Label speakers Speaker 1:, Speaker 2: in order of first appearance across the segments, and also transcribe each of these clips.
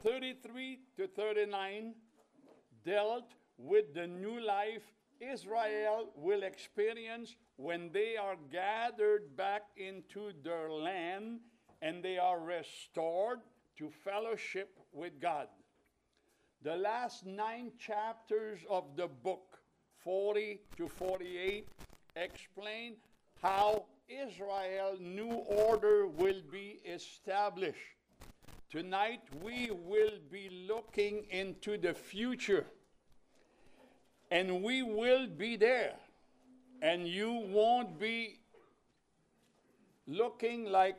Speaker 1: 33 to 39 dealt with the new life Israel will experience when they are gathered back into their land and they are restored to fellowship with God. The last 9 chapters of the book, 40 to 48, explain how Israel's new order will be established. Tonight we will be looking into the future, and we will be there, and you won't be looking like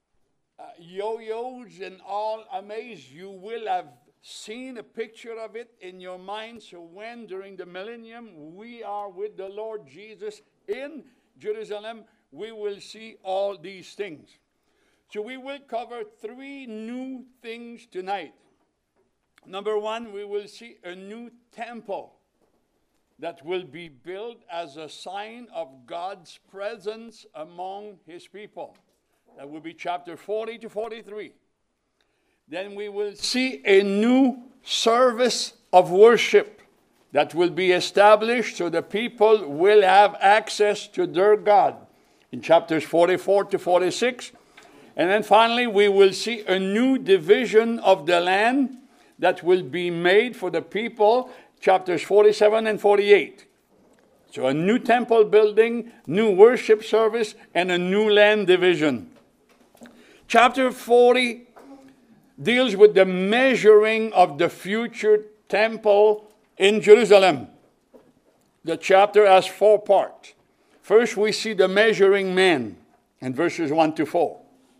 Speaker 1: yo-yos and all amazed. You will have seen a picture of it in your mind. So when during the millennium we are with the Lord Jesus in Jerusalem, we will see all these things. So we will cover 3 new things tonight. Number 1, we will see a new temple that will be built as a sign of God's presence among his people. That will be chapter 40 to 43. Then we will see a new service of worship that will be established so the people will have access to their God in chapters 44 to 46. And then finally, we will see a new division of the land that will be made for the people, chapters 47 and 48. So a new temple building, new worship service, and a new land division. Chapter 40 deals with the measuring of the future temple in Jerusalem. The chapter has 4 parts. First, we see the measuring man in verses 1 to 4.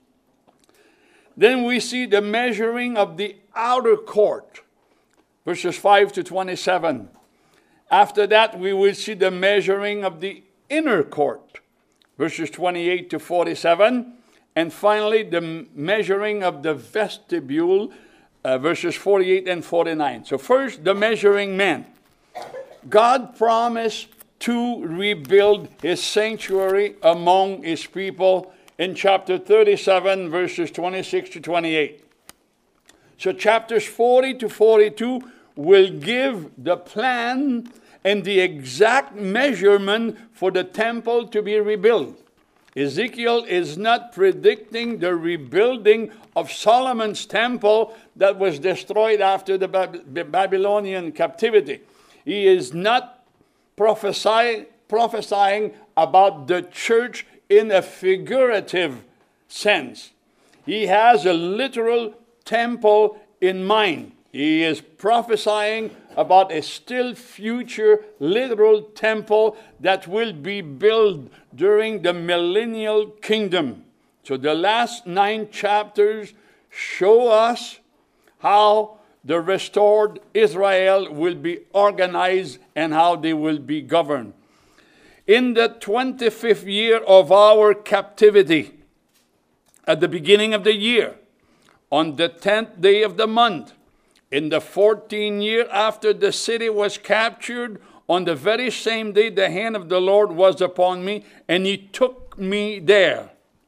Speaker 1: Then we see the measuring of the outer court, verses 5 to 27. After that, we will see the measuring of the inner court, verses 28 to 47. And finally, the measuring of the vestibule, verses 48 and 49. So first, the measuring man. God promised to rebuild his sanctuary among his people in chapter 37, verses 26 to 28. So chapters 40 to 42 will give the plan and the exact measurement for the temple to be rebuilt. Ezekiel is not predicting the rebuilding of Solomon's temple that was destroyed after the Babylonian captivity. He is not prophesying about the church in a figurative sense. He has a literal temple in mind. He is prophesying about a still future literal temple that will be built during the millennial kingdom. So the last 9 chapters show us how the restored Israel will be organized and how they will be governed. In the 25th year of our captivity, at the beginning of the year, on the 10th day of the month, in the 14th year after the city was captured, on the very same day the hand of the Lord was upon me, and he took me there.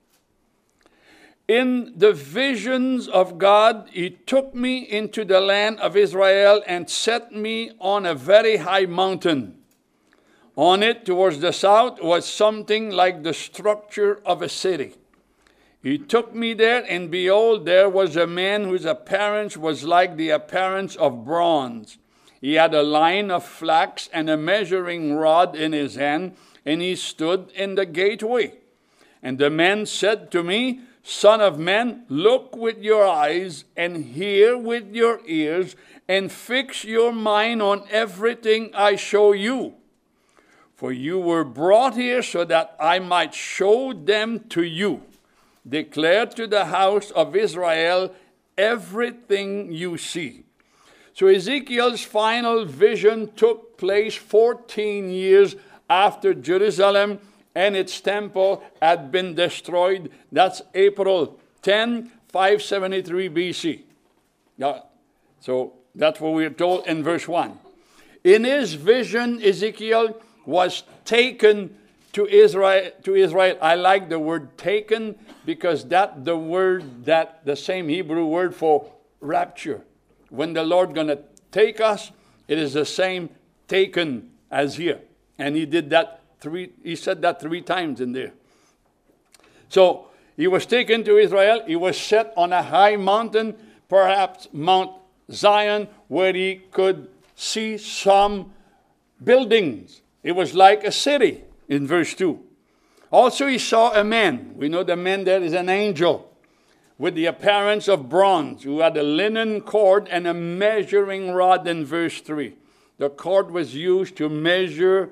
Speaker 1: In the visions of God, he took me into the land of Israel and set me on a very high mountain. On it, towards the south, was something like the structure of a city. He took me there, and behold, there was a man whose appearance was like the appearance of bronze. He had a line of flax and a measuring rod in his hand, and he stood in the gateway. And the man said to me, Son of man, look with your eyes and hear with your ears, and fix your mind on everything I show you. For you were brought here so that I might show them to you. Declare to the house of Israel everything you see. So Ezekiel's final vision took place 14 years after Jerusalem and its temple had been destroyed. That's April 10, 573 BC. Yeah. So that's what we're told in verse 1. In his vision, Ezekiel was taken to Israel. I like the word taken because that's the same Hebrew word for rapture. when the Lord going to take us, it is the same taken as here. And he did that he said that 3 times in there. So he was taken to Israel. He was set on a high mountain, perhaps Mount Zion, where he could see some buildings. It was like a city in verse 2. Also he saw a man. We know the man there is an angel with the appearance of bronze, who had a linen cord and a measuring rod in verse 3. The cord was used to measure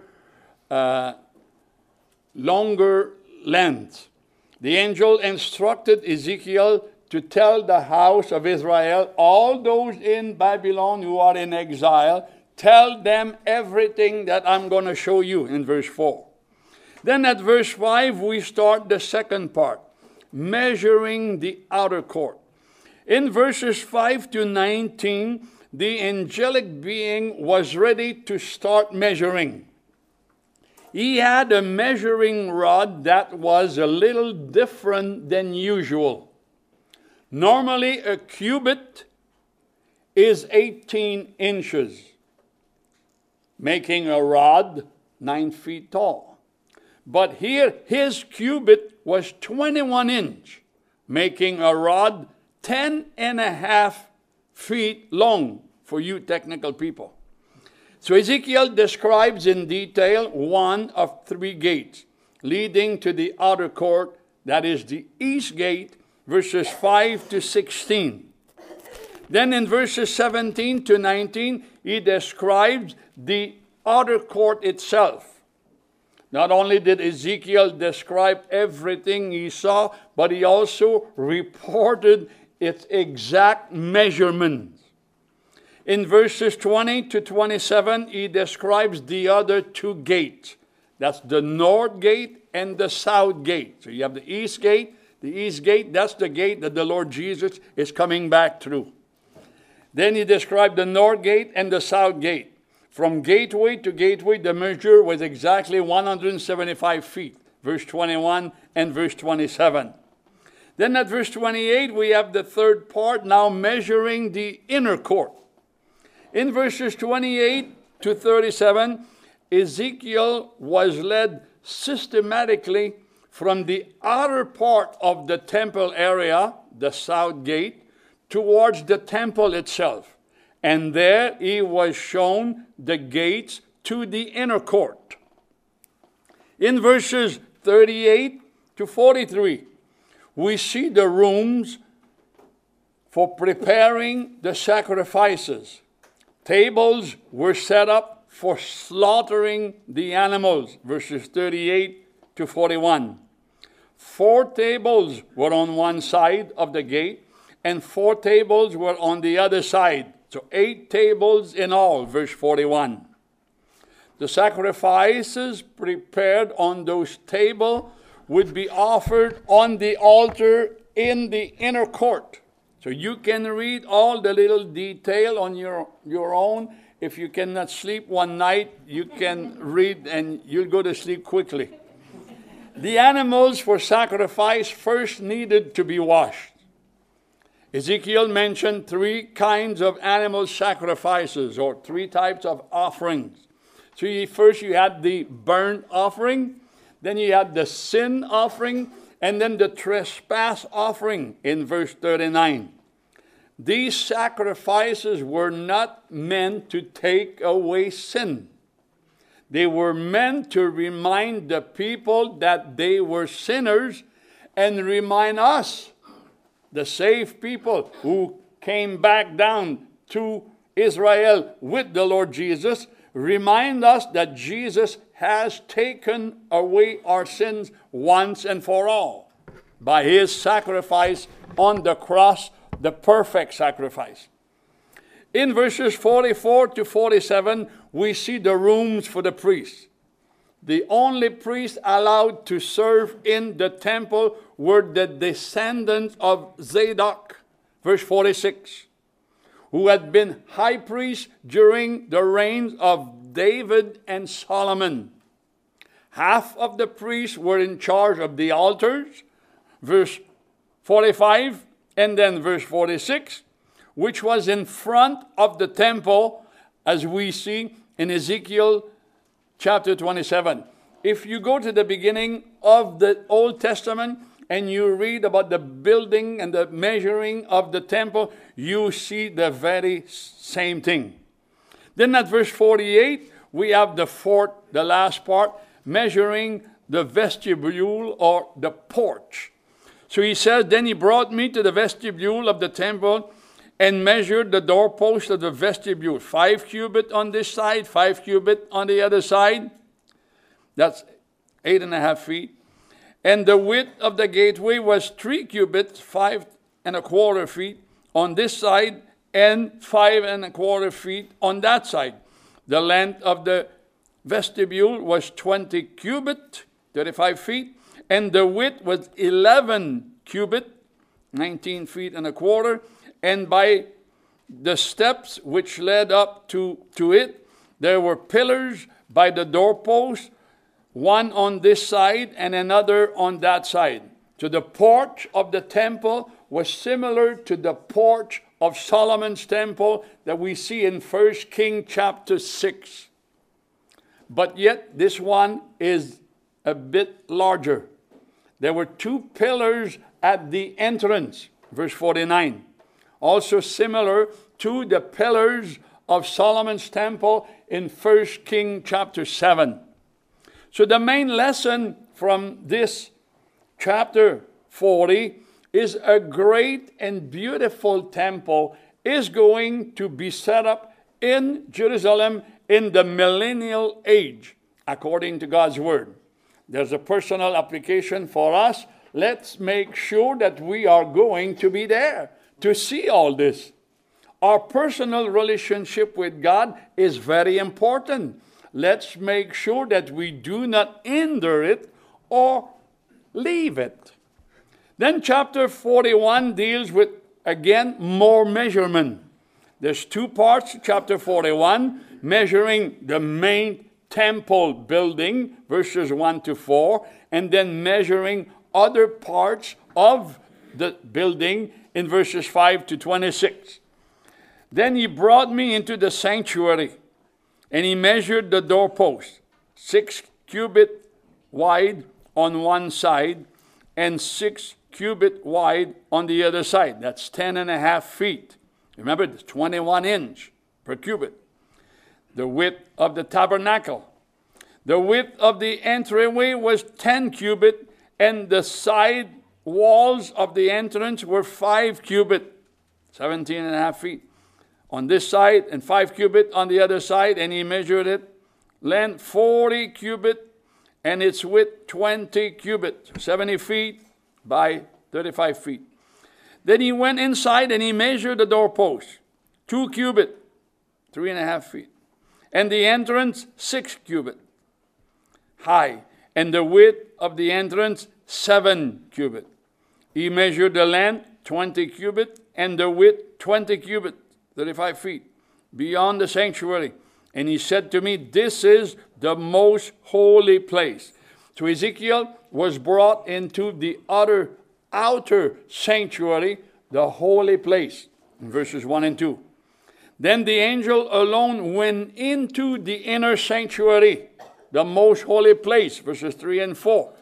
Speaker 1: longer length. The angel instructed Ezekiel to tell the house of Israel, all those in Babylon who are in exile, tell them everything that I'm going to show you in verse 4. Then at verse 5, we start the second part, measuring the outer court. In verses 5 to 19, the angelic being was ready to start measuring. He had a measuring rod that was a little different than usual. Normally, a cubit is 18 inches, making a rod 9 feet tall. But here, his cubit was 21 inches, making a rod 10.5 feet long for you technical people. So Ezekiel describes in detail one of 3 gates leading to the outer court, that is the east gate, verses 5 to 16. Then in verses 17 to 19, he describes the outer court itself. Not only did Ezekiel describe everything he saw, but he also reported its exact measurements. In verses 20 to 27, he describes the other 2 gates. That's the north gate and the south gate. So you have the east gate. The east gate, that's the gate that the Lord Jesus is coming back through. Then he described the north gate and the south gate. From gateway to gateway, the measure was exactly 175 feet. Verse 21 and verse 27. Then at verse 28, we have the third part, now measuring the inner court. In verses 28 to 37, Ezekiel was led systematically from the outer part of the temple area, the south gate, towards the temple itself. And there he was shown the gates to the inner court. In verses 38 to 43, we see the rooms for preparing the sacrifices. Tables were set up for slaughtering the animals, verses 38 to 41. 4 tables were on one side of the gate, and 4 tables were on the other side. So 8 tables in all, verse 41. The sacrifices prepared on those tables would be offered on the altar in the inner court. So you can read all the little detail on your own. If you cannot sleep one night, you can read and you'll go to sleep quickly. The animals for sacrifice first needed to be washed. Ezekiel mentioned 3 kinds of animal sacrifices, or 3 types of offerings. So first you had the burnt offering, then you had the sin offering, and then the trespass offering in verse 39. These sacrifices were not meant to take away sin. They were meant to remind the people that they were sinners and remind us, the saved people who came back down to Israel with the Lord Jesus, remind us that Jesus has taken away our sins once and for all by his sacrifice on the cross, the perfect sacrifice. In verses 44 to 47, we see the rooms for the priests. The only priests allowed to serve in the temple were the descendants of Zadok, verse 46, who had been high priests during the reigns of David and Solomon. Half of the priests were in charge of the altars, verse 45, and then verse 46, which was in front of the temple, as we see in Ezekiel chapter 27. If you go to the beginning of the Old Testament and you read about the building and the measuring of the temple, you see the very same thing. Then at verse 48, we have the last part, measuring the vestibule or the porch. So he says, then he brought me to the vestibule of the temple and measured the doorpost of the vestibule. 5 cubits on this side, 5 cubits on the other side. That's 8.5 feet. And the width of the gateway was 3 cubits, 5.25 feet on this side, and 5.25 feet on that side. The length of the vestibule was 20 cubits, 35 feet, and the width was 11 cubits, 19 feet and a quarter, and by the steps which led up to it, there were pillars by the doorpost, one on this side and another on that side. So the porch of the temple was similar to the porch of Solomon's temple that we see in 1 Kings chapter 6. But yet this one is a bit larger. There were 2 pillars at the entrance, verse 49. Also similar to the pillars of Solomon's temple in 1 Kings chapter 7. So the main lesson from this chapter 40 is a great and beautiful temple is going to be set up in Jerusalem in the millennial age, according to God's word. There's a personal application for us. Let's make sure that we are going to be there to see all this. Our personal relationship with God is very important. Let's make sure that we do not hinder it or leave it. Then chapter 41 deals with, again, more measurement. There's 2 parts to chapter 41, measuring the main temple building, verses 1 to 4, and then measuring other parts of the building in verses 5 to 26. Then he brought me into the sanctuary, and he measured the doorpost, 6 cubits wide on one side, and 6 cubits wide on the other side. That's 10.5 feet. Remember, it's 21 inch per cubit. The width of the tabernacle. The width of the entryway was 10 cubits, and the side walls of the entrance were 5 cubits, 17.5 feet. On this side, and 5 cubits on the other side, and he measured it, length 40 cubits, and its width 20 cubits, 70 feet by 35 feet. Then he went inside and he measured the doorpost, 2 cubits, 3.5 feet, and the entrance 6 cubits high, and the width of the entrance 7 cubits. He measured the length 20 cubits and the width 20 cubits, 35 feet, beyond the sanctuary. And he said to me, this is the most holy place. So Ezekiel was brought into the outer sanctuary, the holy place, in verses 1 and 2. Then the angel alone went into the inner sanctuary, the most holy place, verses 3 and 4.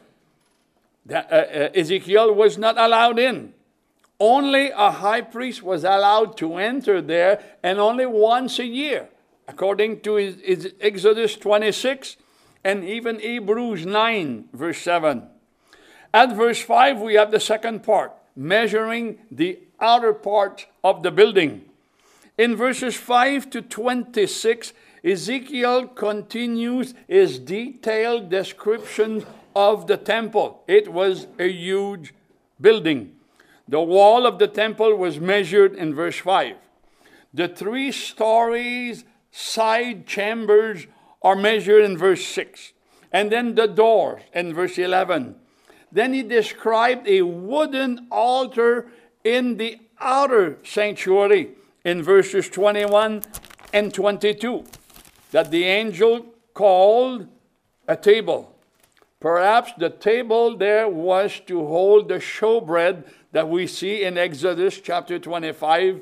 Speaker 1: Ezekiel was not allowed in. Only a high priest was allowed to enter there, and only once a year, according to Exodus 26 and even Hebrews 9, verse 7. At verse 5, we have the second part, measuring the outer part of the building. In verses 5 to 26, Ezekiel continues his detailed description of the temple. It was a huge building. The wall of the temple was measured in verse 5. The 3 stories side chambers are measured in verse 6. And then the doors in verse 11. Then he described a wooden altar in the outer sanctuary in verses 21 and 22 that the angel called a table. Perhaps the table there was to hold the showbread that we see in Exodus chapter 25,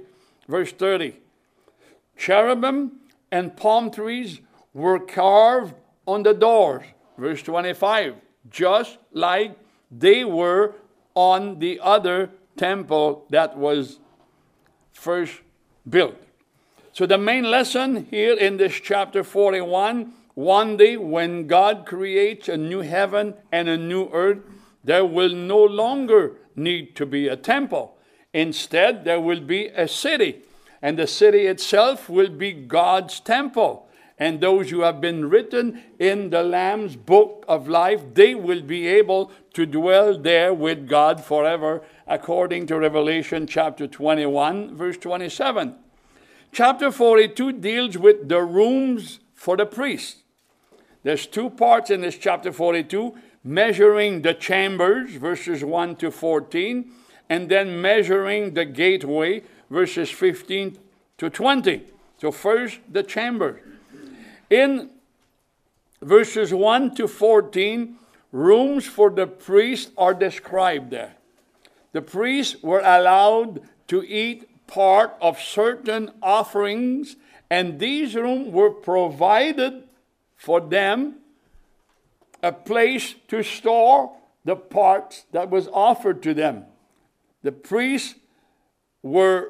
Speaker 1: Verse 30. Cherubim and palm trees were carved on the doors. Verse 25. Just like they were on the other temple that was first built. So the main lesson here in this chapter 41, one day when God creates a new heaven and a new earth, there will no longer need to be a temple. Instead, there will be a city, and the city itself will be God's temple. And those who have been written in the Lamb's book of life, they will be able to dwell there with God forever, according to Revelation chapter 21, verse 27. Chapter 42 deals with the rooms for the priests. There's two parts in this chapter 42, measuring the chambers, verses 1 to 14, and then measuring the gateway, verses 15 to 20. So first, the chambers. In verses 1 to 14, rooms for the priests are described there. The priests were allowed to eat part of certain offerings, and these rooms were provided for them a place to store the parts that was offered to them. The priests were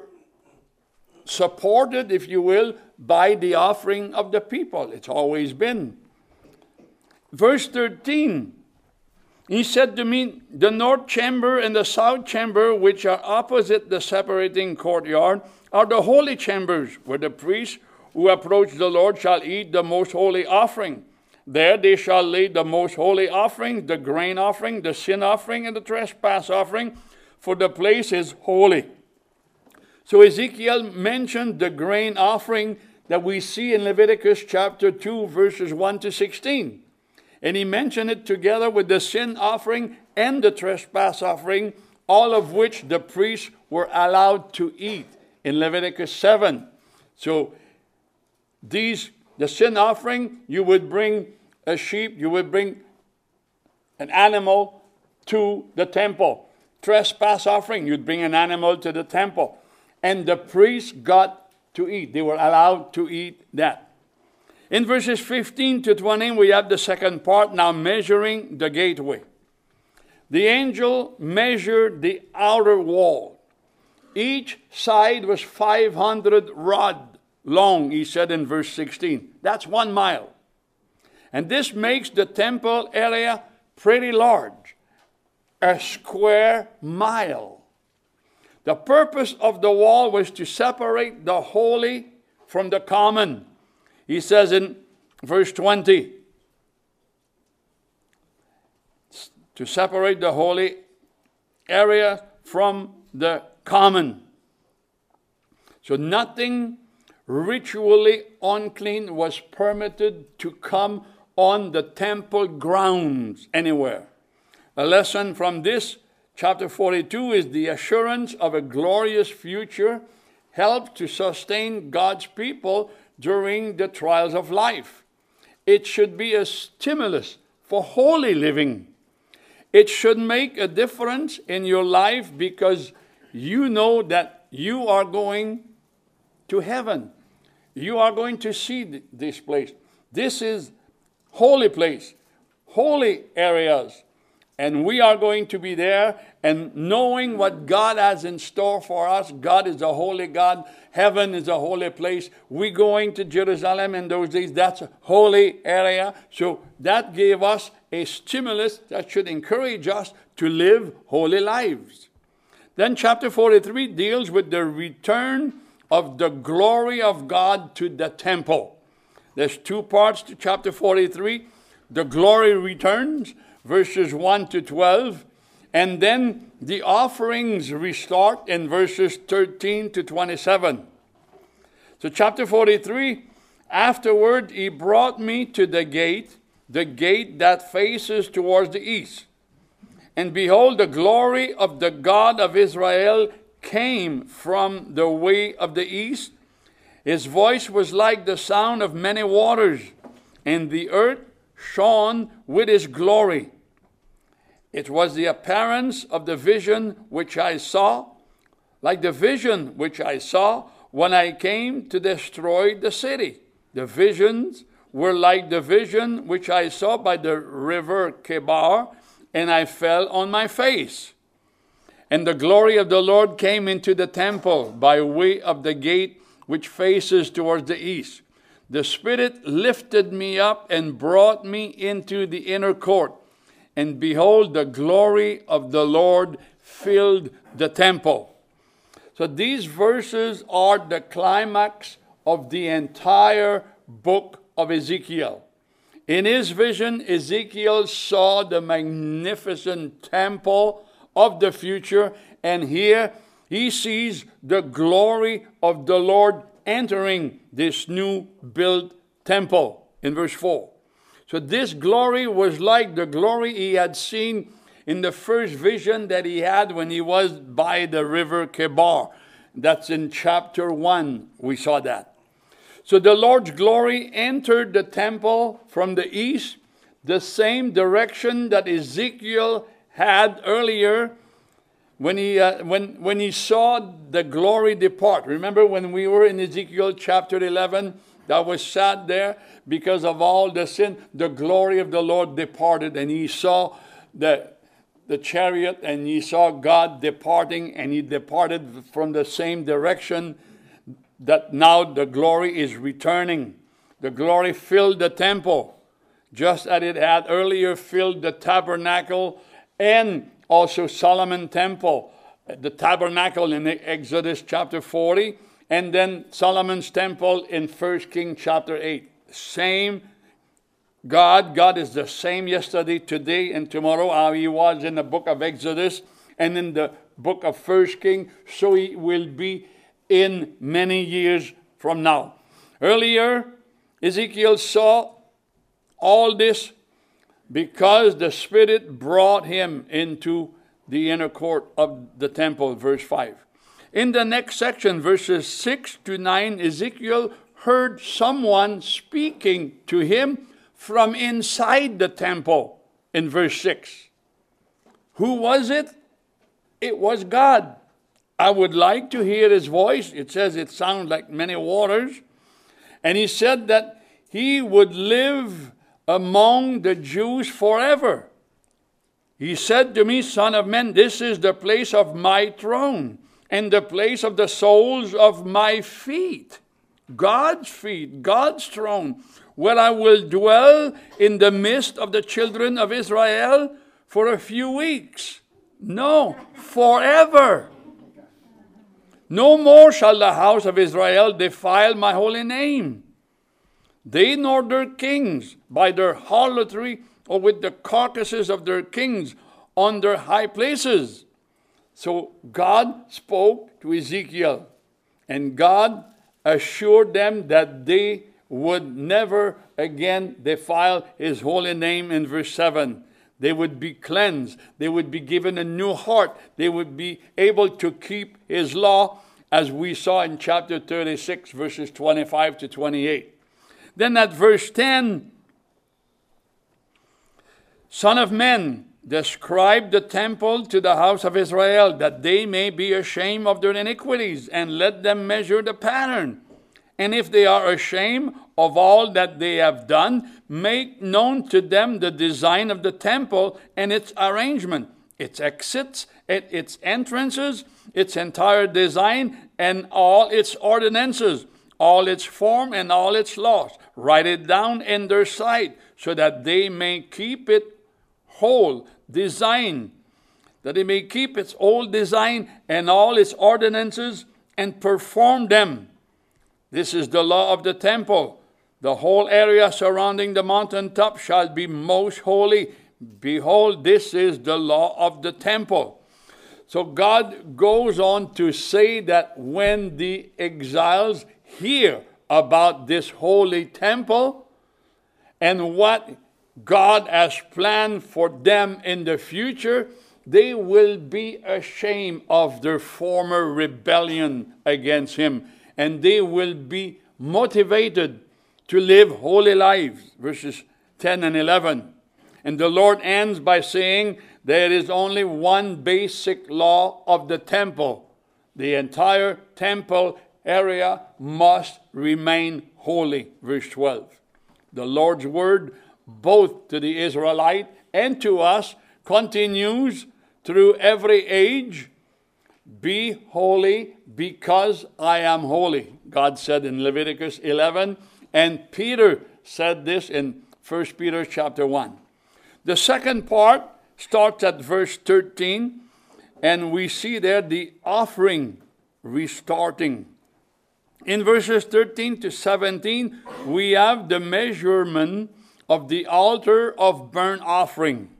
Speaker 1: supported, if you will, by the offering of the people. It's always been. Verse 13, he said to me, the north chamber and the south chamber, which are opposite the separating courtyard, are the holy chambers, where the priests who approach the Lord shall eat the most holy offering. There they shall lay the most holy offering, the grain offering, the sin offering, and the trespass offering, for the place is holy. So Ezekiel mentioned the grain offering that we see in Leviticus chapter 2, verses 1 to 16. And he mentioned it together with the sin offering and the trespass offering, all of which the priests were allowed to eat in Leviticus 7. So the sin offering, you would bring a sheep, you would bring an animal to the temple. Trespass offering, you'd bring an animal to the temple. And the priests got to eat. They were allowed to eat that. In verses 15 to 20, we have the second part, now measuring the gateway. The angel measured the outer wall. Each side was 500 rod long, he said in verse 16. That's 1 mile. And this makes the temple area pretty large, a square mile. The purpose of the wall was to separate the holy from the common. He says in verse 20, to separate the holy area from the common. So nothing ritually unclean was permitted to come on the temple grounds anywhere. A lesson from this chapter 42 is the assurance of a glorious future help to sustain God's people during the trials of life. It should be a stimulus for holy living. It should make a difference in your life because you know that you are going to heaven. You are going to see this place. This is holy place, holy areas. And we are going to be there, and knowing what God has in store for us. God is a holy God. Heaven is a holy place. We're going to Jerusalem in those days. That's a holy area. So that gave us a stimulus that should encourage us to live holy lives. Then chapter 43 deals with the return of the glory of God to the temple. There's two parts to chapter 43. The glory returns, verses 1 to 12, and then the offerings restart in verses 13 to 27. So chapter 43, afterward he brought me to the gate that faces towards the east. And behold, the glory of the God of Israel came from the way of the east. His voice was like the sound of many waters, and the earth shone with his glory. It was the appearance of the vision which I saw, like the vision which I saw when I came to destroy the city. The visions were like the vision which I saw by the river Kebar, and I fell on my face. And the glory of the Lord came into the temple by way of the gate which faces towards the east. The Spirit lifted me up and brought me into the inner court. And behold, the glory of the Lord filled the temple. So these verses are the climax of the entire book of Ezekiel. In his vision, Ezekiel saw the magnificent temple of the future, and here he sees the glory of the Lord entering this new built temple in verse 4. So this glory was like the glory he had seen in the first vision that he had when he was by the river Kebar. That's in chapter 1, we saw that. So the Lord's glory entered the temple from the east, the same direction that Ezekiel had earlier when he saw the glory depart. Remember when we were in Ezekiel chapter 11, that was sat there because of all the sin, the glory of the Lord departed, and he saw the chariot, and he saw God departing, and he departed from the same direction. That now the glory is returning. The glory filled the temple, just as it had earlier filled the tabernacle and also Solomon's temple. The tabernacle in Exodus chapter 40, and then Solomon's temple in 1 Kings chapter 8. Same God. God is the same yesterday, today, and tomorrow. How he was in the book of Exodus and in the book of 1 Kings, so he will be in many years from now. Earlier, Ezekiel saw all this because the Spirit brought him into the inner court of the temple, verse 5. In the next section, verses 6 to 9, Ezekiel heard someone speaking to him from inside the temple in verse 6. Who was it? It was God. I would like to hear his voice. It says it sounds like many waters. And he said that he would live among the Jews forever. He said to me, Son of man, this is the place of my throne and the place of the soles of my feet. God's feet, God's throne, where I will dwell in the midst of the children of Israel for a few weeks. No, forever. No more shall the house of Israel defile my holy name. They nor their kings, by their harlotry or with the carcasses of their kings on their high places. So God spoke to Ezekiel, and God assured them that they would never again defile his holy name in verse 7. They would be cleansed. They would be given a new heart. They would be able to keep his law, as we saw in chapter 36, verses 25 to 28. Then at verse 10, Son of man, describe the temple to the house of Israel, that they may be ashamed of their iniquities, and let them measure the pattern. And if they are ashamed of all that they have done, make known to them the design of the temple and its arrangement, its exits, its entrances, its entire design, and all its ordinances, all its form and all its laws. Write it down in their sight, so that they may keep it whole design, that they may keep its old design and all its ordinances, and perform them. This is the law of the temple. The whole area surrounding the mountaintop shall be most holy. Behold, this is the law of the temple. So God goes on to say that when the exiles hear about this holy temple and what God has planned for them in the future, they will be ashamed of their former rebellion against him, and they will be motivated to live holy lives. Verses 10 and 11. And the Lord ends by saying there is only one basic law of the temple. The entire temple area must remain holy. Verse 12. The Lord's word, both to the Israelite and to us, continues through every age. Be holy because I am holy, God said in Leviticus 11. And Peter said this in 1 Peter chapter 1. The second part starts at verse 13. And we see there the offering restarting. In verses 13 to 17, we have the measurement of the altar of burnt offering.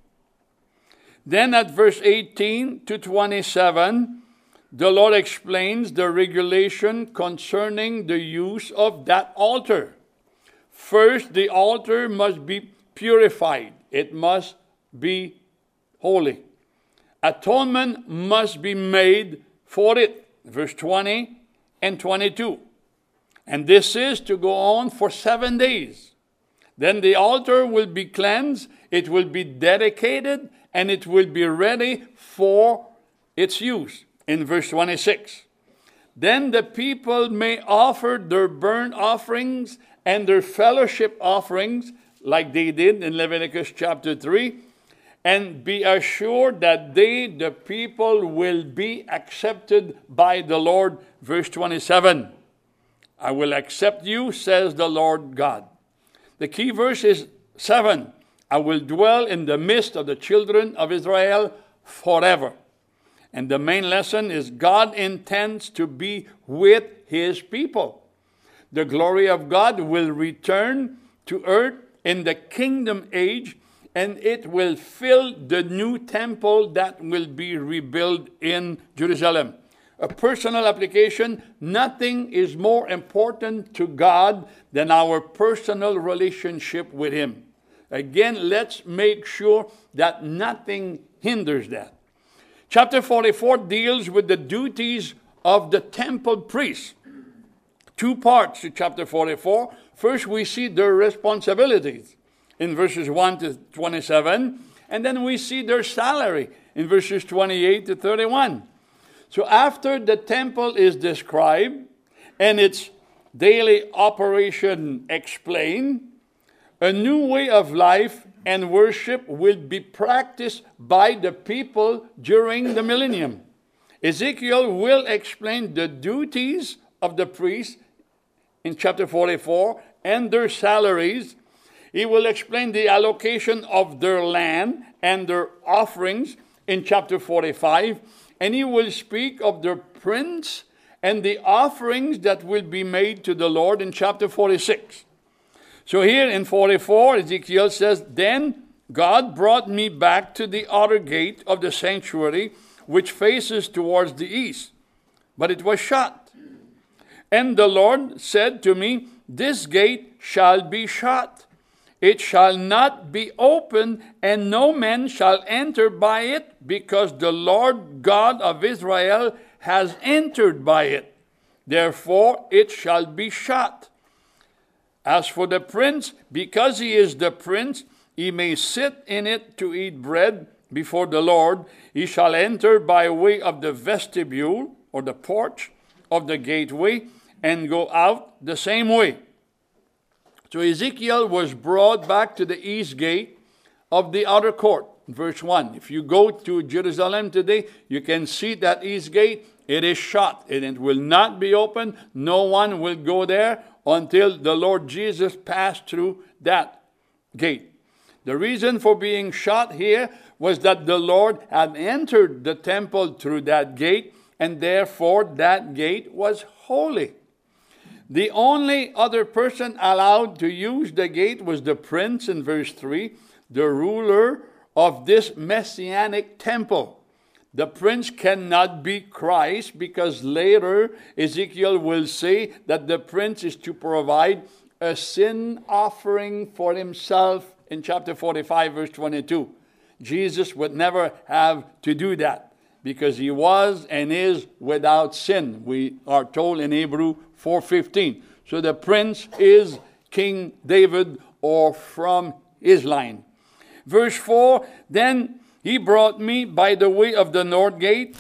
Speaker 1: Then at verse 18 to 27, the Lord explains the regulation concerning the use of that altar. First, the altar must be purified. It must be holy. Atonement must be made for it. Verse 20 and 22. And this is to go on for 7 days. Then the altar will be cleansed, it will be dedicated, and it will be ready for its use. In verse 26. Then the people may offer their burnt offerings and their fellowship offerings, like they did in Leviticus chapter 3, and be assured that they, the people, will be accepted by the Lord. Verse 27. I will accept you, says the Lord God. The key verse is 7. I will dwell in the midst of the children of Israel forever. And the main lesson is God intends to be with his people. The glory of God will return to earth in the kingdom age, and it will fill the new temple that will be rebuilt in Jerusalem. A personal application: nothing is more important to God than our personal relationship with him. Again, let's make sure that nothing hinders that. Chapter 44 deals with the duties of the temple priests. 2 parts to chapter 44. First, we see their responsibilities in verses 1 to 27, and then we see their salary in verses 28 to 31. So after the temple is described and its daily operation explained, a new way of life and worship will be practiced by the people during the millennium. Ezekiel will explain the duties of the priests in chapter 44 and their salaries. He will explain the allocation of their land and their offerings in chapter 45. And he will speak of their prince and the offerings that will be made to the Lord in chapter 46. So here in 44, Ezekiel says, Then God brought me back to the outer gate of the sanctuary, which faces towards the east. But it was shut. And the Lord said to me, This gate shall be shut. It shall not be opened, and no man shall enter by it, because the Lord God of Israel has entered by it. Therefore it shall be shut. As for the prince, because he is the prince, he may sit in it to eat bread before the Lord. He shall enter by way of the vestibule, or the porch of the gateway, and go out the same way. So Ezekiel was brought back to the east gate of the outer court. Verse 1. If you go to Jerusalem today, you can see that east gate. It is shut, and it will not be open. No one will go there until the Lord Jesus passed through that gate. The reason for being shut here was that the Lord had entered the temple through that gate, and therefore that gate was holy. The only other person allowed to use the gate was the prince in verse 3, the ruler of this messianic temple. The prince cannot be Christ, because later Ezekiel will say that the prince is to provide a sin offering for himself in chapter 45, verse 22. Jesus would never have to do that, because he was and is without sin. We are told in Hebrew 4:15. So the prince is King David, or from his line. Verse 4, Then he brought me by the way of the north gate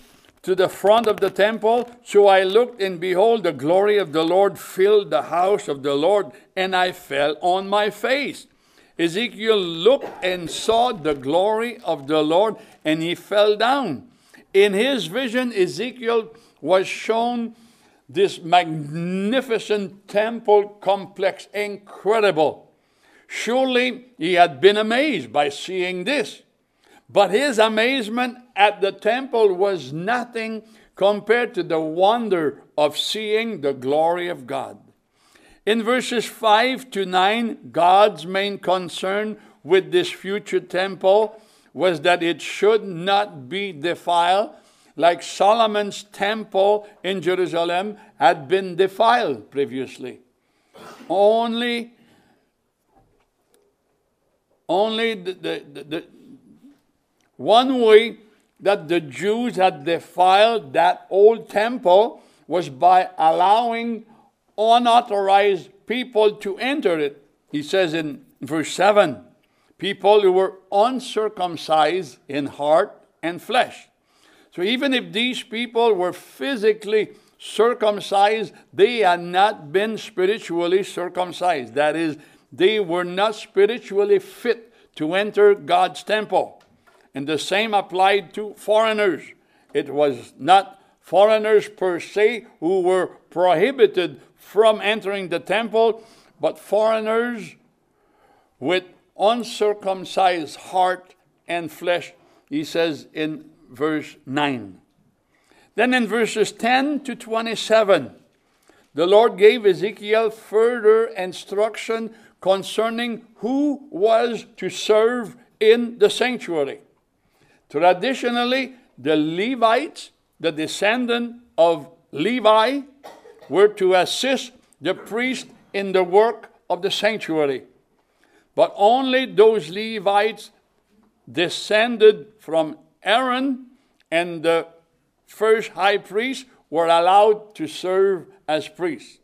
Speaker 1: to the front of the temple. So I looked, and behold, the glory of the Lord filled the house of the Lord, and I fell on my face. Ezekiel looked and saw the glory of the Lord, and he fell down. In his vision, Ezekiel was shown this magnificent temple complex, incredible. Surely he had been amazed by seeing this. But his amazement at the temple was nothing compared to the wonder of seeing the glory of God. In verses 5 to 9, God's main concern with this future temple was that it should not be defiled, like Solomon's temple in Jerusalem had been defiled previously. Only the one way that the Jews had defiled that old temple was by allowing unauthorized people to enter it. He says in verse 7, people who were uncircumcised in heart and flesh. So even if these people were physically circumcised, they had not been spiritually circumcised. That is, they were not spiritually fit to enter God's temple. And the same applied to foreigners. It was not foreigners per se who were prohibited from entering the temple, but foreigners with uncircumcised heart and flesh, he says in verse 9. Then in verses 10 to 27, the Lord gave Ezekiel further instruction concerning who was to serve in the sanctuary. Traditionally, the Levites, the descendant of Levi, were to assist the priest in the work of the sanctuary. But only those Levites descended from Aaron and the first high priest were allowed to serve as priests.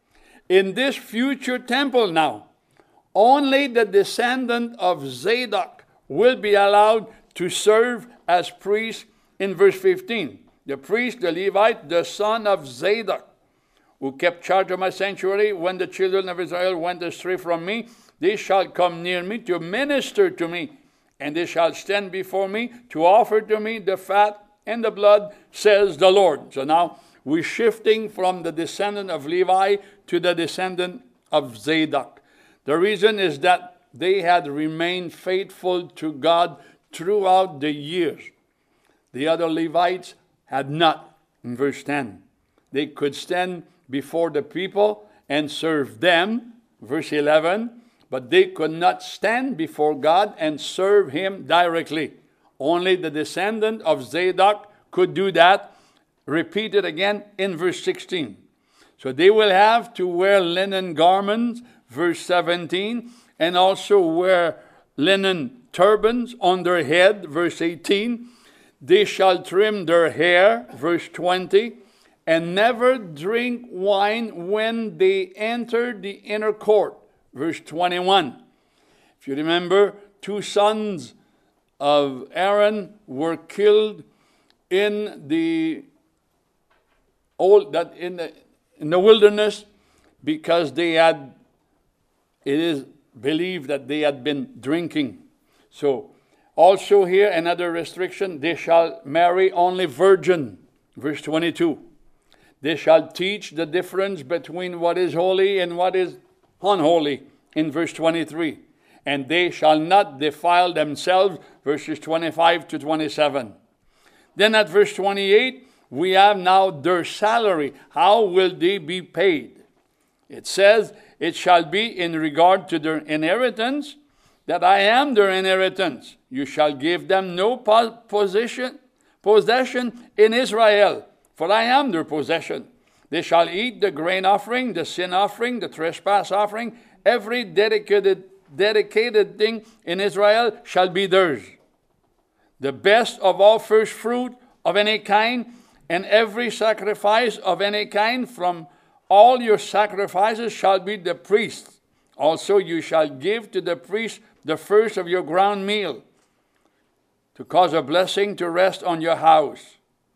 Speaker 1: In this future temple now, only the descendant of Zadok will be allowed to serve as priests in verse 15. The priest, the Levite, the son of Zadok, who kept charge of my sanctuary when the children of Israel went astray from me, they shall come near me to minister to me, and they shall stand before me to offer to me the fat and the blood, says the Lord. So now we're shifting from the descendant of Levi to the descendant of Zadok. The reason is that they had remained faithful to God throughout the years. The other Levites had not. In verse 10, they could stand before the people and serve them. Verse 11, but they could not stand before God and serve him directly. Only the descendant of Zadok could do that. Repeated again in verse 16. So they will have to wear linen garments, verse 17, and also wear linen turbans on their head, verse 18. They shall trim their hair, verse 20, and never drink wine when they enter the inner court, verse 21. If you remember, 2 sons of Aaron were killed in the wilderness because it is believed that they had been drinking. So also here another restriction, they shall marry only virgin, verse 22. They shall teach the difference between what is holy and what is unholy, in verse 23. And they shall not defile themselves, verses 25 to 27. Then at verse 28, we have now their salary. How will they be paid? It says, it shall be in regard to their inheritance, that I am their inheritance. You shall give them no possession in Israel, for I am their possession. They shall eat the grain offering, the sin offering, the trespass offering. Every dedicated thing in Israel shall be theirs. The best of all first fruit of any kind, and every sacrifice of any kind from all your sacrifices shall be the priest's. Also you shall give to the priest the first of your ground meal, to cause a blessing to rest on your house.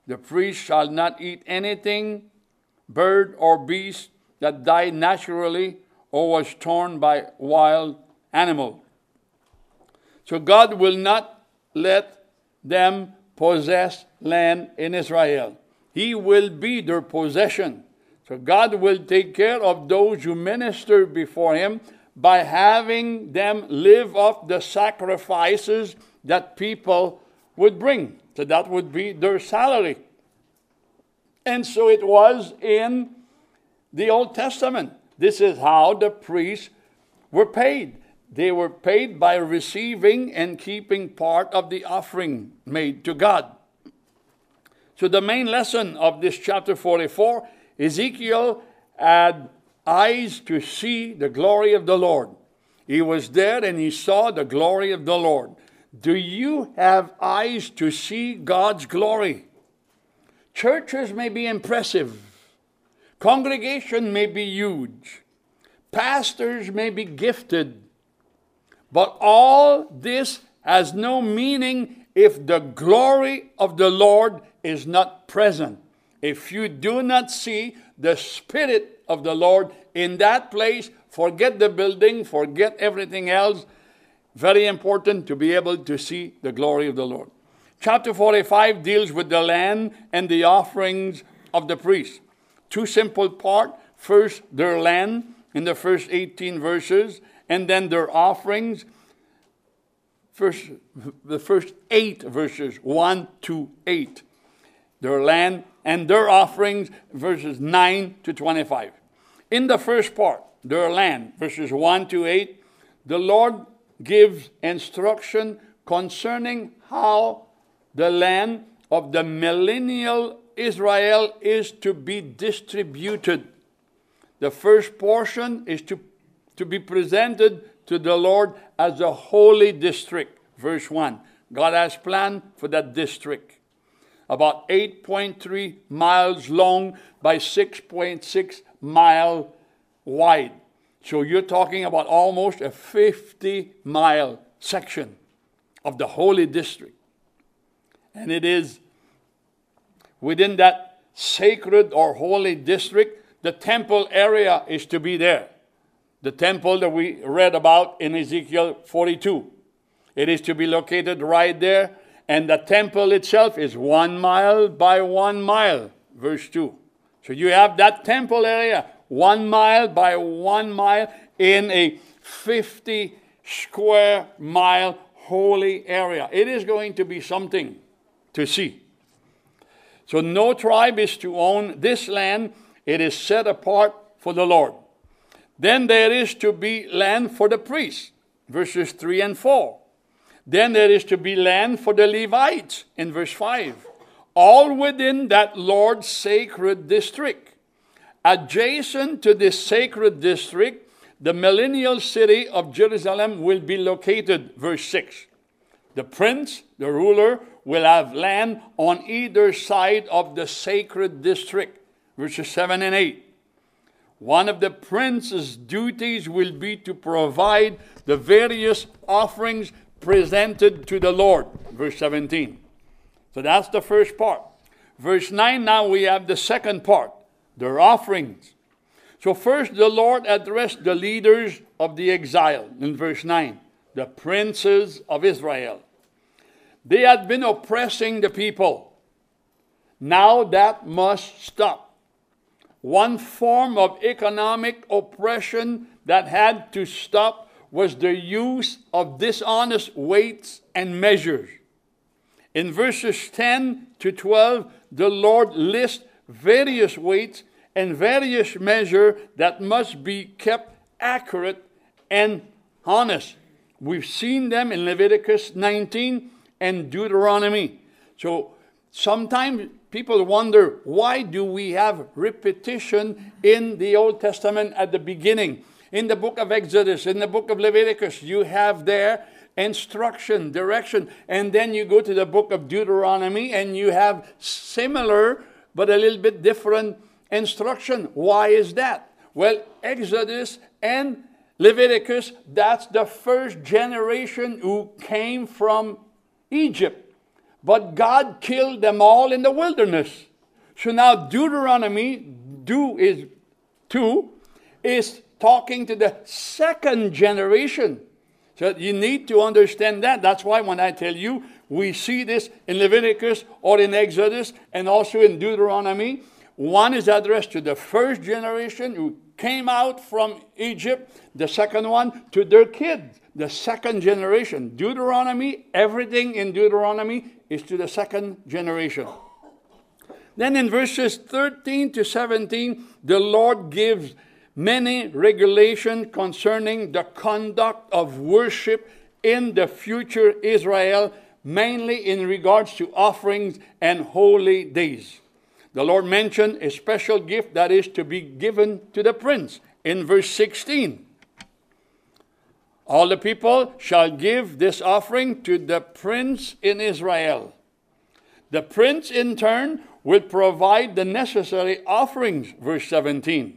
Speaker 1: The priest shall not eat anything, bird or beast, that died naturally or was torn by wild animal. So God will not let them possess land in Israel. He will be their possession. So God will take care of those who minister before Him by having them live off the sacrifices that people would bring. So that would be their salary. And so it was in the Old Testament. This is how the priests were paid. They were paid by receiving and keeping part of the offering made to God. So the main lesson of this chapter 44, Ezekiel had eyes to see the glory of the Lord. He was there and he saw the glory of the Lord. Do you have eyes to see God's glory? Churches may be impressive. Congregation may be huge. Pastors may be gifted. But all this has no meaning if the glory of the Lord is not present. If you do not see the Spirit of the Lord in that place, forget the building, forget everything else. Very important to be able to see the glory of the Lord. Chapter 45 deals with the land and the offerings of the priests. Two simple parts. First, their land in the first 18 verses, and then their offerings, the first 8 verses, 1 to 8. Their land and their offerings, verses 9 to 25. In the first part, their land, verses 1 to 8, the Lord gives instruction concerning how the land of the millennial Israel is to be distributed. The first portion is to be presented to the Lord as a holy district. Verse 1. God has planned for that district. About 8.3 miles long by 6.6 miles wide. So you're talking about almost a 50-mile section of the holy district. And it is within that sacred or holy district, the temple area is to be there. The temple that we read about in Ezekiel 42. It is to be located right there. And the temple itself is 1 mile by 1 mile. Verse 2. So you have that temple area, 1 mile by 1 mile in a 50 square mile holy area. It is going to be something to see. So no tribe is to own this land. It is set apart for the Lord. Then there is to be land for the priests, verses 3 and 4. Then there is to be land for the Levites, in verse 5. All within that Lord's sacred district. Adjacent to this sacred district, the millennial city of Jerusalem will be located, verse 6. The prince, the ruler, will have land on either side of the sacred district, verses 7 and 8. One of the prince's duties will be to provide the various offerings presented to the Lord, verse 17. So that's the first part. Verse 9, now we have the second part, their offerings. So first the Lord addressed the leaders of the exile, in verse 9, the princes of Israel. They had been oppressing the people. Now that must stop. One form of economic oppression that had to stop was the use of dishonest weights and measures. In verses 10 to 12, the Lord lists various weights and various measures that must be kept accurate and honest. We've seen them in Leviticus 19 and Deuteronomy. So sometimes people wonder, why do we have repetition in the Old Testament at the beginning? In the book of Exodus, in the book of Leviticus, you have there instruction, direction. And then you go to the book of Deuteronomy and you have similar but a little bit different instruction. Why is that? Well, Exodus and Leviticus, that's the first generation who came from Egypt. but God killed them all in the wilderness. So now Deuteronomy 2 is talking to the second generation. So you need to understand that. That's why when I tell you, we see this in Leviticus or in Exodus and also in Deuteronomy. One is addressed to the first generation who came out from Egypt. The second one to their kids, the second generation. Deuteronomy, everything in Deuteronomy is to the second generation. Then in verses 13 to 17, the Lord gives many regulations concerning the conduct of worship in the future Israel, mainly in regards to offerings and holy days. The Lord mentioned a special gift that is to be given to the prince in verse 16. All the people shall give this offering to the prince in Israel. The prince in turn will provide the necessary offerings, verse 17.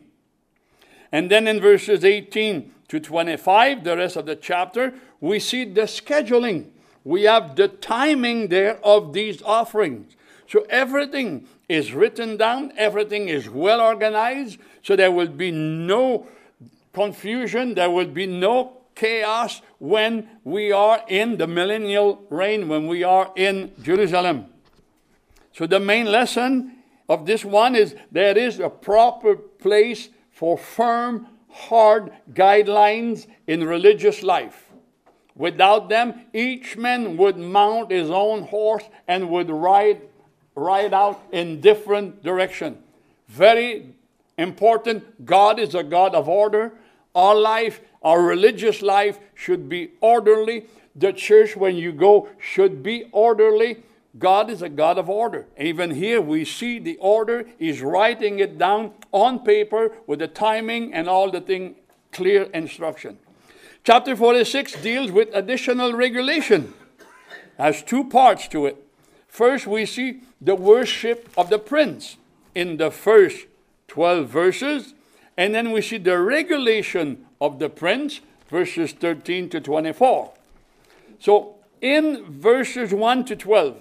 Speaker 1: And then in verses 18 to 25, the rest of the chapter, we see the scheduling. We have the timing there of these offerings. So everything is written down, everything is well organized, so there will be no confusion, there will be no chaos when we are in the millennial reign, when we are in Jerusalem. So the main lesson of this one is there is a proper place for firm, hard guidelines in religious life. Without them, each man would mount his own horse and would ride out in different direction. Very important. God is a God of order. Our life, our religious life should be orderly. The church, when you go, should be orderly. God is a God of order. Even here we see the order. He's writing it down on paper with the timing and all the thing, clear instruction. Chapter 46 deals with additional regulation. Has two parts to it. First, we see the worship of the prince in the first 12 verses. And then we see the regulation of the prince, verses 13 to 24. So, in verses 1 to 12,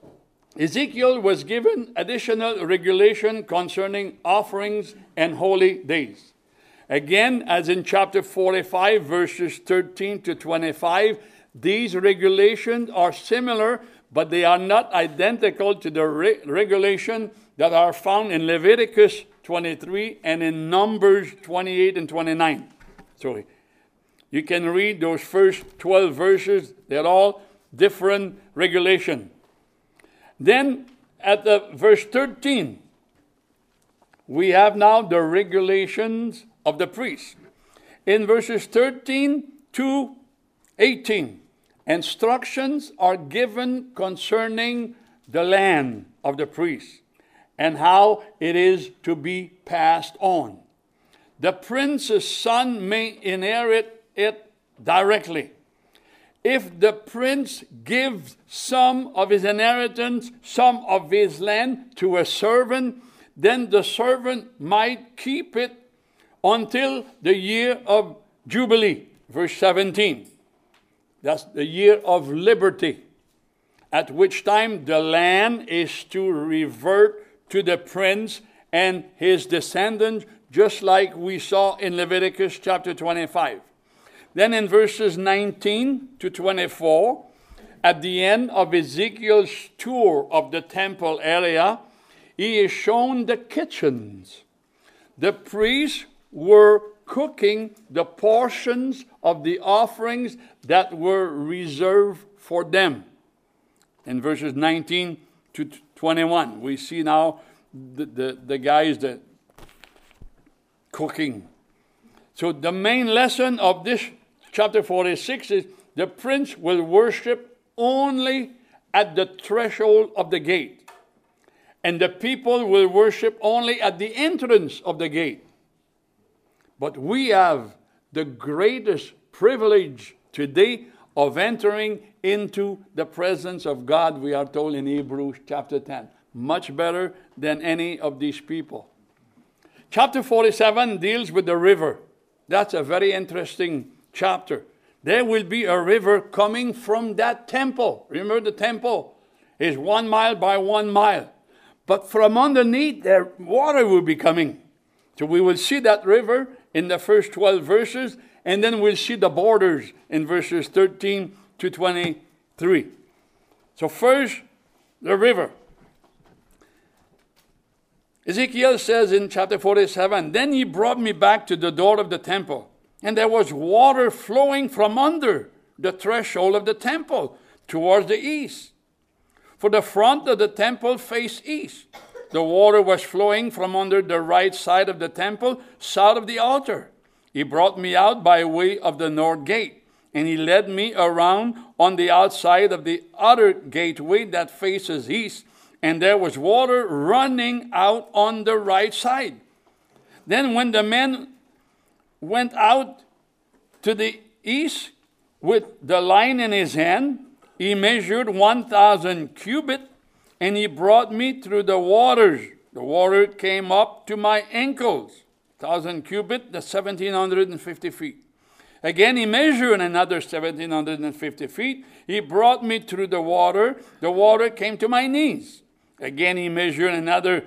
Speaker 1: Ezekiel was given additional regulation concerning offerings and holy days. Again, as in chapter 45, verses 13 to 25, these regulations are similar, but they are not identical to the regulations that are found in Leviticus 23 and in Numbers 28 and 29. So you can read those first 12 verses. They're all different regulations. Then at the verse 13, we have now the regulations of the priest. In verses 13 to 18, instructions are given concerning the land of the priest and how it is to be passed on. The prince's son may inherit it directly. If the prince gives some of his inheritance, some of his land to a servant, then the servant might keep it until the year of Jubilee, verse 17. That's the year of liberty, at which time the land is to revert to the prince and his descendants, just like we saw in Leviticus chapter 25. Then in verses 19 to 24, at the end of Ezekiel's tour of the temple area, he is shown the kitchens. The priests were cooking the portions of the offerings that were reserved for them. In verses 19 to 21, we see now the guys that cooking. So the main lesson of this chapter 46 is the prince will worship only at the threshold of the gate. And the people will worship only at the entrance of the gate. But we have the greatest privilege today of entering into the presence of God, we are told in Hebrews chapter 10. Much better than any of these people. Chapter 47 deals with the river. That's a very interesting chapter. There will be a river coming from that temple. Remember the temple? is 1 mile by 1 mile. But from underneath there, water will be coming. So we will see that river in the first 12 verses, and then we'll see the borders in verses 13 to 23. So first, the river. Ezekiel says in chapter 47, "Then he brought me back to the door of the temple, and there was water flowing from under the threshold of the temple towards the east. For the front of the temple faced east. The water was flowing from under the right side of the temple, south of the altar. He brought me out by way of the north gate, and he led me around on the outside of the other gateway that faces east, and there was water running out on the right side. Then when the man went out to the east with the line in his hand, he measured 1,000 cubits, and he brought me through the waters. The water came up to my ankles. 1,000 cubits, that's 1,750 feet. Again, he measured another 1,750 feet. He brought me through the water. The water came to my knees. Again, he measured another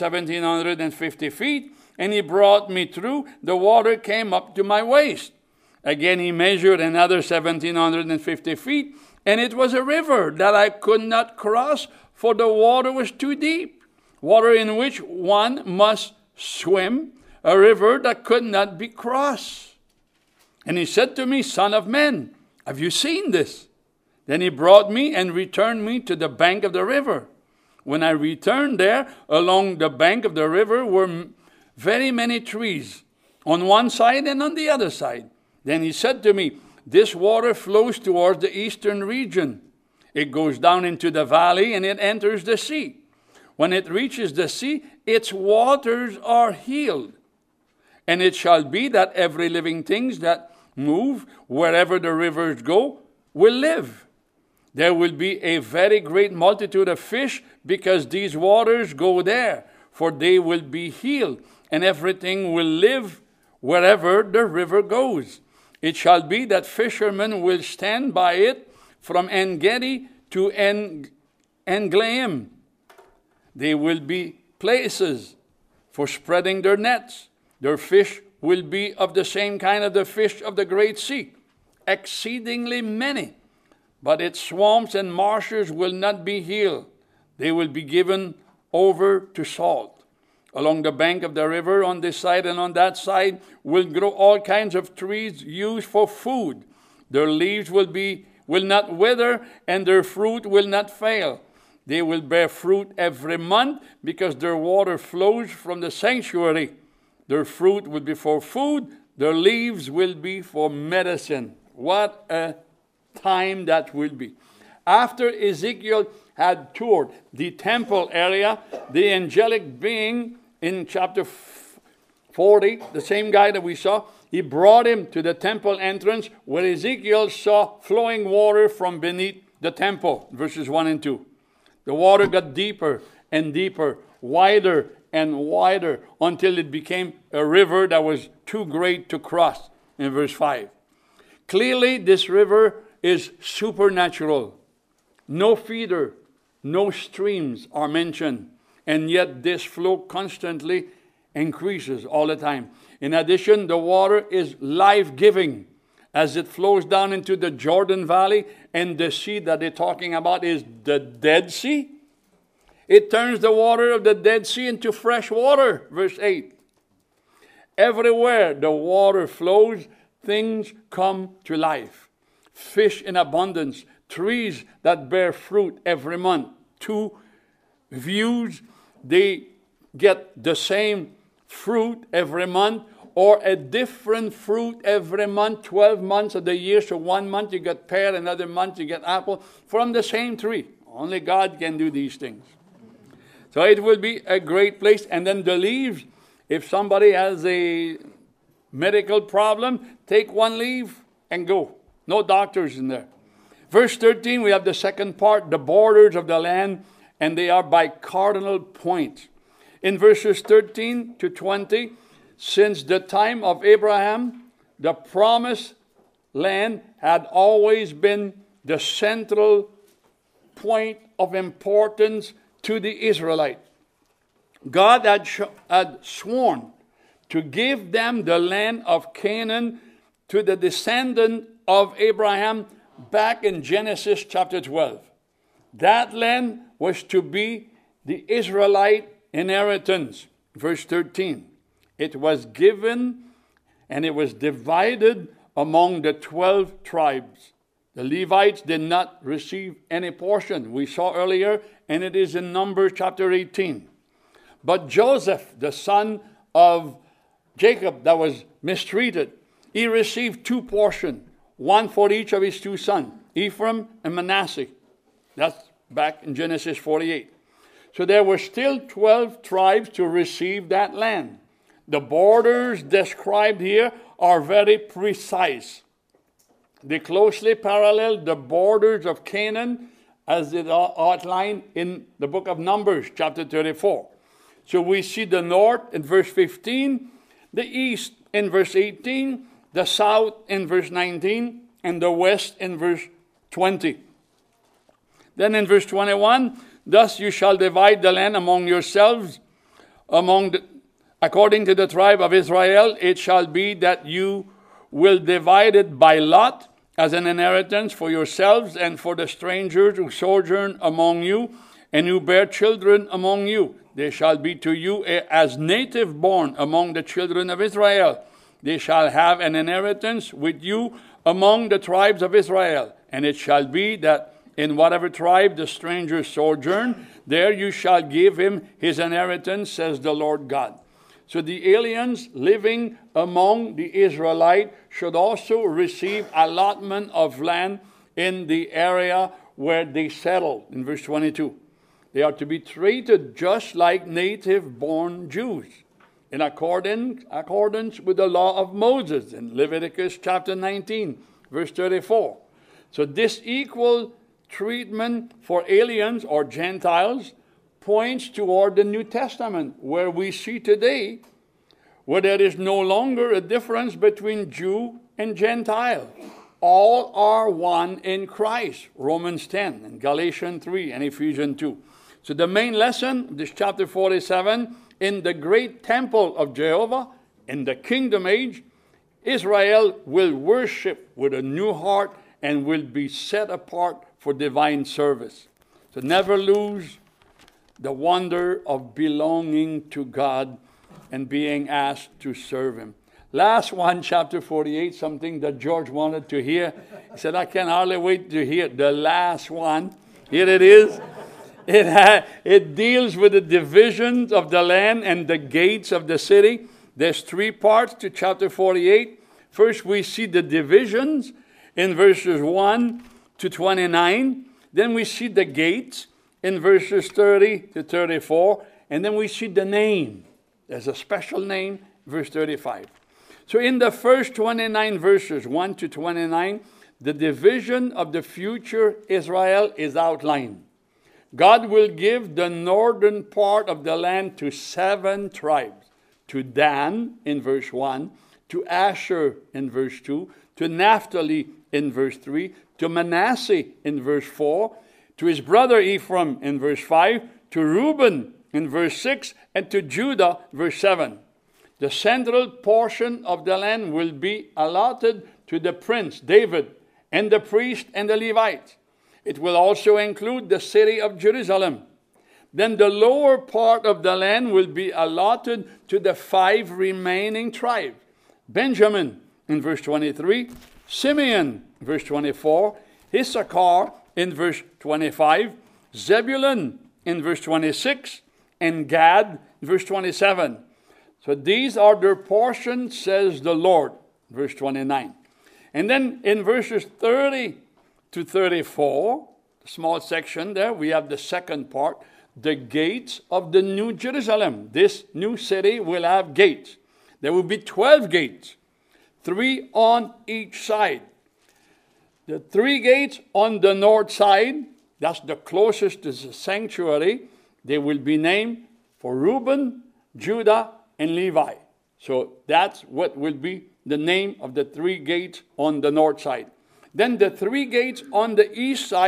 Speaker 1: 1,750 feet, and he brought me through. The water came up to my waist. Again, he measured another 1,750 feet, and it was a river that I could not cross, for the water was too deep, water in which one must swim, a river that could not be crossed. And he said to me, Son of man, have you seen this? Then he brought me and returned me to the bank of the river. When I returned there, along the bank of the river were very many trees, on one side and on the other side. Then he said to me, this water flows towards the eastern region. It goes down into the valley and it enters the sea. When it reaches the sea, its waters are healed. And it shall be that every living thing that move wherever the rivers go will live. There will be a very great multitude of fish because these waters go there, for they will be healed, and everything will live wherever the river goes. It shall be that fishermen will stand by it from En-Gedi to En-Eglaim. They will be places for spreading their nets. Their fish will be of the same kind of the fish of the great sea, exceedingly many. But its swamps and marshes will not be healed. They will be given over to salt. Along the bank of the river, on this side and on that side, will grow all kinds of trees used for food. Their leaves will not wither, and their fruit will not fail. They will bear fruit every month, because their water flows from the sanctuary. Their fruit will be for food. Their leaves will be for medicine. What a time that will be. After Ezekiel had toured the temple area, the angelic being in chapter 40, the same guy that we saw, he brought him to the temple entrance where Ezekiel saw flowing water from beneath the temple, verses 1 and 2. The water got deeper and deeper, wider and wider, until it became a river that was too great to cross, in verse 5. Clearly, this river is supernatural. No feeder, no streams are mentioned, and yet this flow constantly increases all the time. In addition, the water is life-giving as it flows down into the Jordan Valley, and the sea that they're talking about is the Dead Sea. It turns the water of the Dead Sea into fresh water, verse 8. Everywhere the water flows, things come to life. Fish in abundance, trees that bear fruit every month. 2 views, they get the same fruit every month, or a different fruit every month, 12 months of the year. So 1 month you get pear, another month you get apple, from the same tree. Only God can do these things. So it will be a great place. And then the leaves, if somebody has a medical problem, take 1 leaf and go. No doctors in there. Verse 13, we have the second part, the borders of the land, and they are by cardinal points. In verses 13 to 20, since the time of Abraham, the promised land had always been the central point of importance to the Israelites. God had sworn to give them the land of Canaan to the descendant of Abraham back in Genesis chapter 12. That land was to be the Israelite inheritance. Verse 13. It was given and it was divided among the 12 tribes. The Levites did not receive any portion. We saw earlier, and it is in Numbers chapter 18. But Joseph, the son of Jacob that was mistreated, he received 2 portions, one for each of his 2 sons, Ephraim and Manasseh. That's back in Genesis 48. So there were still 12 tribes to receive that land. The borders described here are very precise. They closely parallel the borders of Canaan as it outlined in the book of Numbers, chapter 34. So we see the north in verse 15, the east in verse 18, the south in verse 19, and the west in verse 20. Then in verse 21, thus you shall divide the land among yourselves, according to the tribe of Israel. It shall be that you will divide it by lot as an inheritance for yourselves and for the strangers who sojourn among you and who bear children among you. They shall be to you as native born among the children of Israel. They shall have an inheritance with you among the tribes of Israel. And it shall be that in whatever tribe the stranger sojourn, there you shall give him his inheritance, says the Lord God. So the aliens living among the Israelites should also receive allotment of land in the area where they settled, in verse 22. They are to be treated just like native-born Jews, in accordance with the law of Moses in Leviticus chapter 19, verse 34. So this equal treatment for aliens or Gentiles points toward the New Testament, where we see today where there is no longer a difference between Jew and Gentile. All are one in Christ, Romans 10 and Galatians 3 and Ephesians 2. So the main lesson, this chapter 47, in the great temple of Jehovah, in the kingdom age, Israel will worship with a new heart and will be set apart for divine service. So never lose the wonder of belonging to God and being asked to serve Him. Last one, chapter 48, something that George wanted to hear. He said, I can hardly wait to hear the last one. Here it is. It deals with the divisions of the land and the gates of the city. There's 3 parts to chapter 48. First, we see the divisions in verses 1 to 29. Then we see the gates in verses 30 to 34. And then we see the name. There's a special name, verse 35. So in the first 29 verses, 1 to 29, the division of the future Israel is outlined. God will give the northern part of the land to 7 tribes. To Dan in verse 1, to Asher in verse 2, to Naphtali in verse 3, to Manasseh in verse 4, to his brother Ephraim in verse 5, to Reuben in verse 6, and to Judah, verse 7. The central portion of the land will be allotted to the prince, David, and the priest and the Levites. It will also include the city of Jerusalem. Then the lower part of the land will be allotted to the 5 remaining tribes. Benjamin in verse 23, Simeon, verse 24, Issachar in verse 25, Zebulun in verse 26, and Gad in verse 27. So these are their portions, says the Lord, verse 29. And then in verses 30 to 34, small section there, we have the second part, the gates of the New Jerusalem. This new city will have gates. There will be 12 gates, 3 on each side. The 3 gates on the north side, that's the closest to the sanctuary, they will be named for Reuben, Judah, and Levi. So that's what will be the name of the 3 gates on the north side. Then the 3 gates on the east side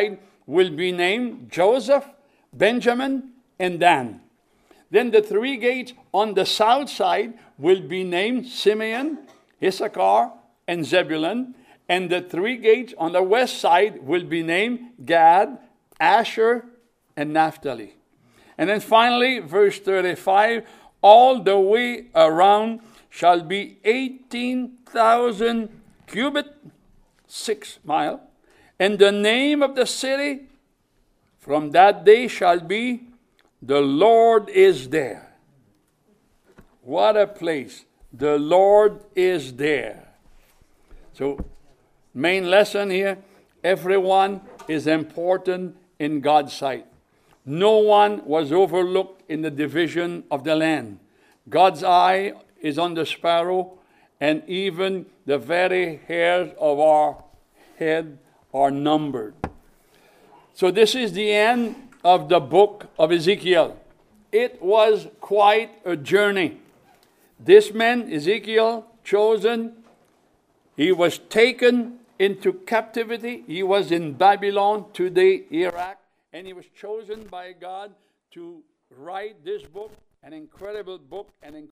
Speaker 1: will be named Joseph, Benjamin, and Dan. Then the 3 gates on the south side will be named Simeon, Issachar, and Zebulun. And the 3 gates on the west side will be named Gad, Asher, and Naphtali. And then finally, verse 35, all the way around shall be 18,000 cubits, 6 miles. And the name of the city from that day shall be, the Lord is there. What a place. The Lord is there. So, main lesson here, everyone is important in God's sight. No one was overlooked in the division of the land. God's eye is on the sparrow, and even the very hairs of our head are numbered. So this is the end of the book of Ezekiel. It was quite a journey. This man, Ezekiel, chosen, he was taken into captivity. He was in Babylon, today Iraq, and he was chosen by God to write this book, an incredible book, an